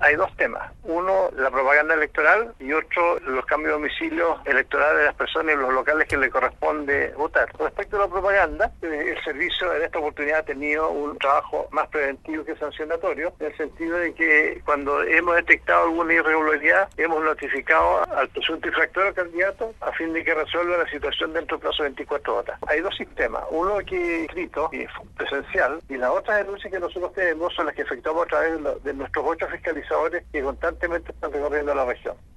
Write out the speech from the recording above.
Hay dos temas. Uno, la propaganda electoral, y otro, los cambios de domicilio electorales de las personas en los locales que le corresponde votar. Respecto a la propaganda, el servicio en esta oportunidad ha tenido un trabajo más preventivo que sancionatorio, en el sentido de que cuando hemos detectado alguna irregularidad, hemos notificado al presunto infractor o candidato a fin de que resuelva la situación dentro del plazo de 24 horas. Hay dos sistemas, uno que es escrito y presencial, y las otras denuncias que nosotros tenemos son las que efectuamos a través de nuestros 8 fiscalizadores que constantemente están recorriendo la región.